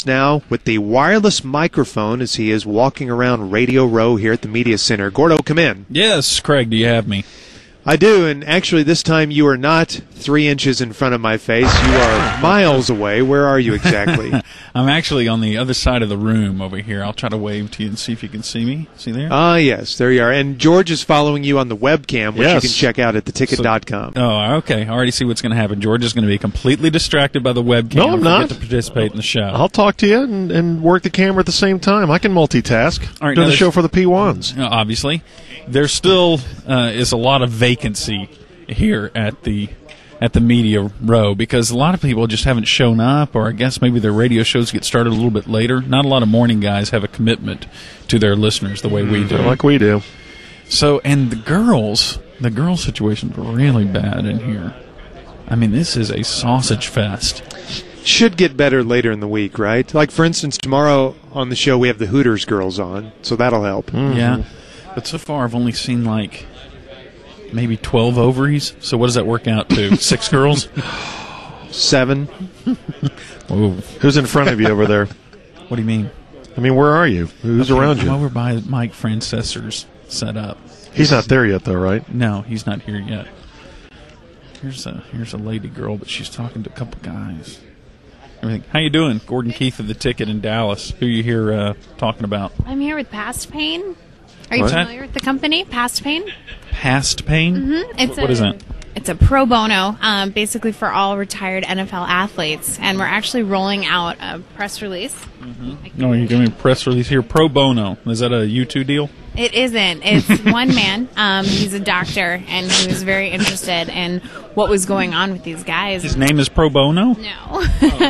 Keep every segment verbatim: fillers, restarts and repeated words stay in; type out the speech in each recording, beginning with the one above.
now with the wireless microphone as he is walking around Radio Row here at the Media Center. Gordo, come in. Yes, Craig, do you have me? I do, and actually this time you are not three inches in front of my face. You are miles away. Where are you exactly? I'm actually on the other side of the room over here. I'll try to wave to you and see if you can see me. See there? Ah, yes, there you are. And George is following you on the webcam, which Yes. you can check out at the ticket dot com. So, oh, okay. I already see what's going to happen. George is going to be completely distracted by the webcam. No, I'm and not. Get to participate in the show. I'll talk to you and, and work the camera at the same time. I can multitask. All right, Doing now the show there's- for the P ones. Uh, obviously, there still uh, is a lot of vacancy here at the at the Media Row because a lot of people just haven't shown up, or I guess maybe their radio shows get started a little bit later. Not a lot of morning guys have a commitment to their listeners the way we do. Like we do. So, and the girls, the girl situation's really bad in here. I mean, this is a sausage fest. Should get better later in the week, right? Like, for instance, tomorrow on the show we have the Hooters girls on, so that'll help. Mm-hmm. Yeah, but so far I've only seen like maybe twelve ovaries. So what does that work out to? Six girls? Seven. Whoa. Who's in front of you over there? What do you mean? I mean, where are you? Who's Okay, around I'm you? over by Mike Francessor's setup. He's not there yet, though, right? No, he's not here yet. Here's a here's a lady girl, but she's talking to a couple guys. Everything. How you doing? Gordon Keith of the Ticket in Dallas. Who you here uh, talking about? I'm here with Past Pain. Are you What? familiar with the company, Past Pain? Past Pain? Mm-hmm. It's What a, is that? It's a pro bono, um, basically for all retired N F L athletes, and we're actually rolling out a press release. No, you give me a press release here. Pro bono. Is that a U two deal? It isn't. It's one man. Um, he's a doctor, and he was very interested in what was going on with these guys. His name is Pro Bono? No.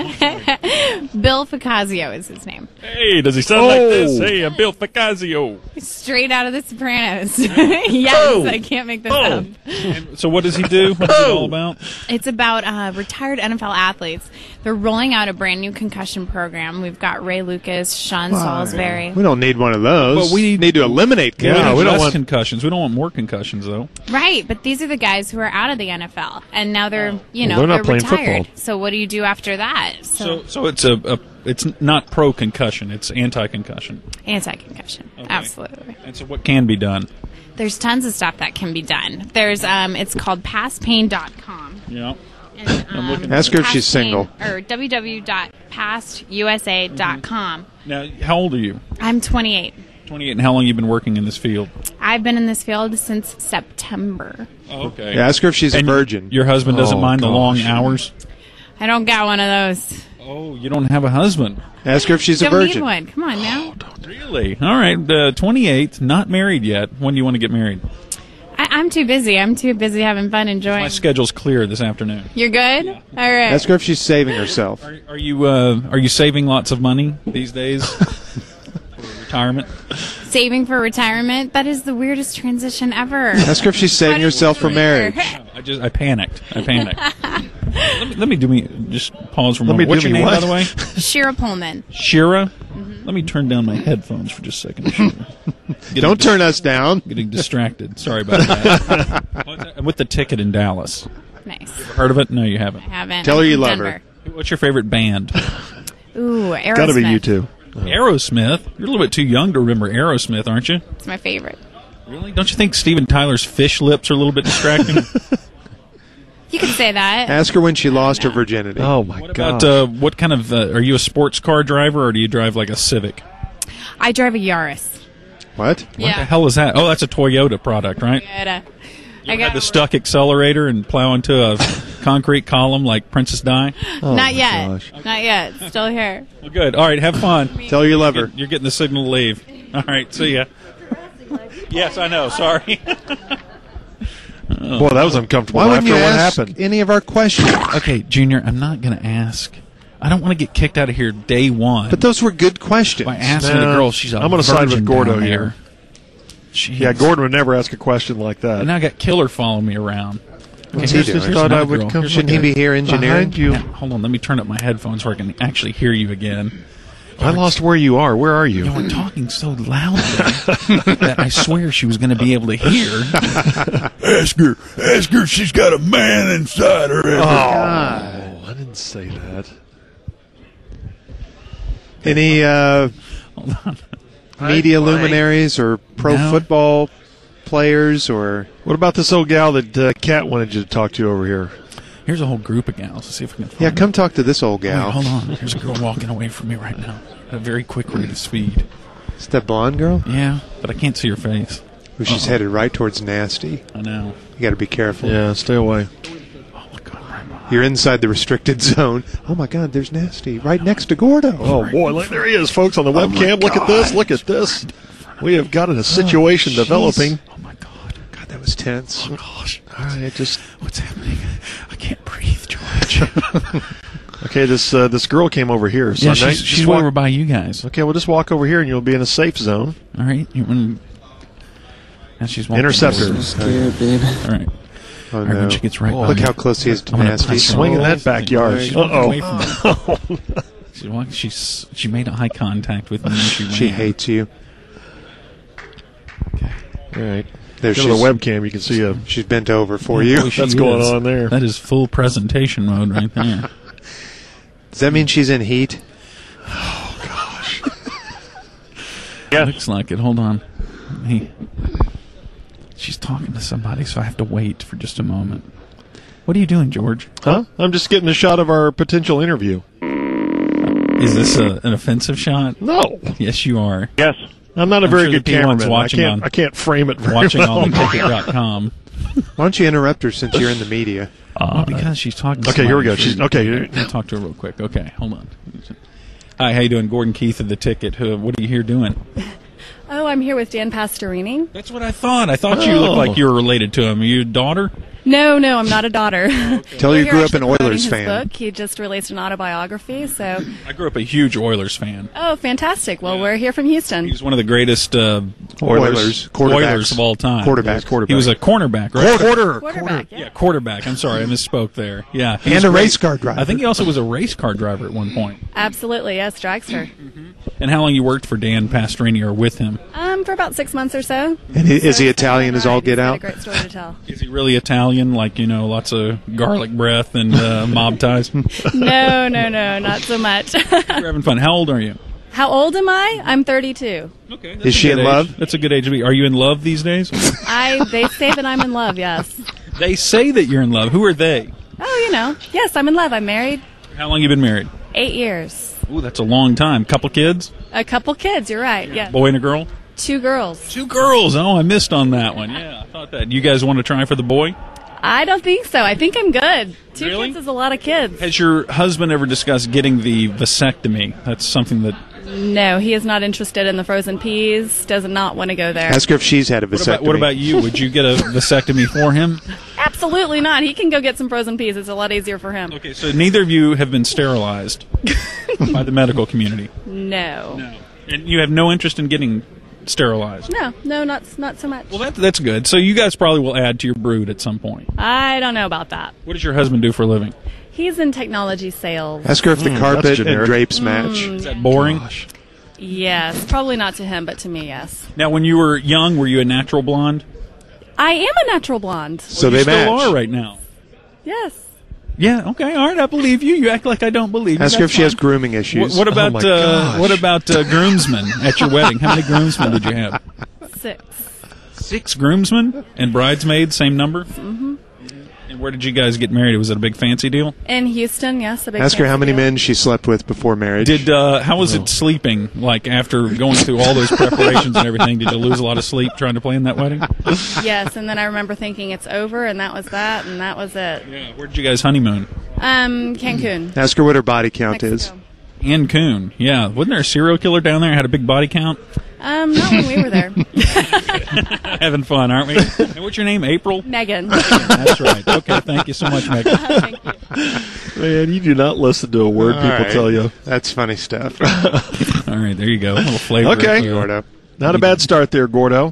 Bill Ficazio is his name. Hey, does he sound like this? Hey, I'm Bill Ficazio. Straight out of The Sopranos. Yes, I can't make this up. And so what does he do? What's it all about? It's about uh, retired N F L athletes. They're rolling out a brand new concussion program. We've got Ray Lucas, Sean Salisbury. We don't need one of those. But we need to eliminate Yeah, concussions. we don't want concussions. We don't want more concussions, though. Right, but these are the guys who are out of the N F L, and now they're, you know, Well, they're not playing retired. football. So what do you do after that? So, So, so it's a, a it's not pro concussion. It's anti concussion. anti-concussion, absolutely. And so, what can be done? There's tons of stuff that can be done. There's, um, it's called past pain dot com. Yeah. And, um, looking- Ask her if Past she's Pain- single. Or w w w dot past u s a dot com. Now, how old are you? I'm twenty-eight. twenty-eight. And how long you been working in this field? I've been in this field since September. Oh, okay. Yeah, ask her if she's And a virgin. Your husband doesn't Oh, mind the long gosh. hours? I don't got one of those. Oh, you don't have a husband. Ask her if she's a Don't virgin. need one. Come on now. Really? All right. Uh, twenty-eight, not married yet. When do you want to get married? I, I'm too busy. I'm too busy having fun, enjoying. My schedule's clear this afternoon. You're good? All right. Ask her if she's saving herself. Are, are you uh, are you saving lots of money these days for retirement? Saving for retirement? That is the weirdest transition ever. Ask her if she's saving What is herself for weird? marriage. No, I just I panicked. I panicked. let, me, let me do me just pause for a Let moment. me What's do your me name, what? by the way? Shira Pullman. Shira. Let me turn down my headphones for just a second. Shira. Getting Don't dis- turn us down. Getting distracted. Sorry about that. I'm with the Ticket in Dallas. Nice. Heard of it? No, you haven't. I haven't. Tell her I'm you from love her. Denver. What's your favorite band? Ooh, Aerosmith. Got to be you two. Aerosmith. You're a little bit too young to remember Aerosmith, aren't you? It's my favorite. Really? Don't you think Steven Tyler's fish lips are a little bit distracting? You could say that. Ask her when she lost her virginity. Oh, my What God. about uh, what kind of? Uh, are you a sports car driver or do you drive like a Civic? I drive a Yaris. What? What Yeah. the hell is that? Oh, that's a Toyota product, right? Good. Uh, You I had got the stuck accelerator and plow into a concrete column like Princess Di. Oh, Not my yet. gosh. Not yet. Still here. Well, good. All right, have fun. Tell her you love her. You're getting the signal to leave. All right, see ya. Yes, I know. Sorry. Boy, that was uncomfortable. Why wouldn't After you what ask happened? any of our questions? Okay, Junior, I'm not going to ask. I don't want to get kicked out of here day one But those were good questions. by asking No, the girl. She's a I'm gonna side with virgin Gordo down here. there. Jeez. Yeah, Gordon would never ask a question like that. And now I got Killer following me around. What's Okay, he here's- doing? here's Thought I another would girl. come- Here's Shouldn't he be here engineering? Behind you. Now, hold on, let me turn up my headphones so I can actually hear you again. I lost where you are. Where are you? You were talking so loudly that I swear she was going to be able to hear. Ask her. Ask her if she's got a man inside her. Oh, I didn't say that. Any uh, Hold on. media luminaries or pro No. football players or What about this old gal that uh, Kat wanted you to talk to over here? Here's a whole group of gals. Let's see if we can find yeah, them. come talk to this old Wait, gal. hold on. There's a girl walking away from me right now at a very quick rate of speed. Is that blonde girl? Yeah, but I can't see her face. Well, she's Uh-oh. headed right towards nasty. I know. You got to be careful. Yeah, stay away. Oh, my God. Right behind. You're inside the restricted zone. Oh my God, there's nasty right next to Gordo. Oh, boy, look, there he is, folks, on the webcam. Look at this. Look at this. We have got a situation Oh, developing. Oh, my God. God, that was tense. Oh, gosh. All right, just What's happening? I can't breathe, George. okay. This uh, this girl came over here. So yeah, now she's, just she's walk- over by you guys. Okay, we'll just walk over here and you'll be in a safe zone. All right. You want and she's walking Interceptor. over. Scared, baby. All right. Oh All right, no. when she gets right Oh, by Look me, how close he is to I'm gonna nasty. press her. Swing in that Oh, backyard. She's walking Uh-oh. away from me. She's walking. She's she made eye contact with me. And she She ran. hates you. All right. There Go she's, to the webcam. You can see a, she's bent over for Yeah, you. boy, she That's going is. on there. That is full presentation mode right there. Does that mean she's in heat? Yeah. Looks like it. Hold on. He, she's talking to somebody, so I have to wait for just a moment. What are you doing, George? Huh? I'm just getting a shot of our potential interview. Is this a, an offensive shot? No. Yes, you are. Yes. I'm not a I'm very sure the good people cameraman. I watching can't, on- I can't frame it very Watching well. on the ticket dot com. Why don't you interrupt her since you're in the media? Well, because she's talking to Okay, here we go. somebody. She's- okay. I'll talk to her real quick. Okay, hold on. Hi, how you doing? Gordon Keith of The Ticket. Who, what are you here doing? Oh, I'm here with Dan Pastorini. That's what I thought. I thought you looked Oh. like you were related to him. Are you a daughter? No, no, I'm not a daughter. Tell her We're you here grew up an actually promoting Oilers his fan. Book. He just released an autobiography, so I grew up a huge Oilers fan. oh, fantastic. Well, we're here from Houston. He was one of the greatest uh, Oilers. Quarterbacks. Oilers of all time. Quarterback. He was a cornerback, right? Quarter. Quarterback, yeah. Yeah, quarterback. I'm sorry, I misspoke there. Yeah, he And was a great. race car driver. I think he also was a race car driver at one point. Absolutely, yes, dragster. And how long you worked for Dan Pastorini or with him? Um, for about six months or so. And he, is So he it's been Italian a as all ride. get He's got out? A great story to tell. Is he really Italian? Like, you know, lots of garlic breath and uh, mob ties? No, no, no, not so much. You're having fun. How old are you? How old am I? I'm thirty-two. Okay. Is she in love? That's a good age to be. Are you in love these days? I. They say that I'm in love. Yes. They say that you're in love. Who are they? Oh, you know. Yes, I'm in love. I'm married. How long you been married? Eight years. Ooh, that's a long time. Couple kids? A couple kids. You're right. Yeah. Boy and a girl? Two girls. Two girls. Oh, I missed on that one. Yeah, I thought that. You guys want to try for the boy? I don't think so. I think I'm good. Two Really? kids is a lot of kids. Has your husband ever discussed getting the vasectomy? That's something that. No, he is not interested in the frozen peas. Does not want to go there. Ask her if she's had a What vasectomy. about, what about you? Would you get a vasectomy for him? Absolutely not. He can go get some frozen peas. It's a lot easier for him. Okay, so neither of you have been sterilized by the medical community. No. No. And you have no interest in getting sterilized. No, no, not not so much. Well, that, that's good. So you guys probably will add to your brood at some point. I don't know about that. What does your husband do for a living? He's in technology sales. Ask her if the Mm, carpet that's and generic. drapes match. Is that boring? Yes, probably not to him, but to me, yes. Now, when you were young, were you a natural blonde? I am a natural blonde. So you they still match. are right now. Yes. Yeah. Okay. All right. I believe you. You act like I don't believe you. Ask her if That's she has fine. grooming What, issues. what about my uh, gosh. what about uh, groomsmen at your wedding? How many groomsmen did you have? Six. Six groomsmen and bridesmaids, same number. Mm-hmm. And where did you guys get married? Was it a big fancy deal? In Houston, yes. A big Ask her how fancy many deal. men she slept with before marriage. Did uh, how was it sleeping? Like after going through all those preparations and everything, did you lose a lot of sleep trying to plan that wedding? Yes, and then I remember thinking it's over, and that was that, and that was it. Yeah. Where did you guys honeymoon? Um, Cancun. Ask her what her body count is. Mexico. Cancun. Yeah. Wasn't there a serial killer down there? Had a big body count. Um, not when we were there. Having fun, aren't we? And what's your name? April. Megan. That's right. Okay. Thank you so much, Megan. Thank you. Man, you do not listen to a word All people right. tell you. That's funny stuff. All right. There you go. A little flavor. Okay. Uh, Gordo. Not a bad start there, Gordo.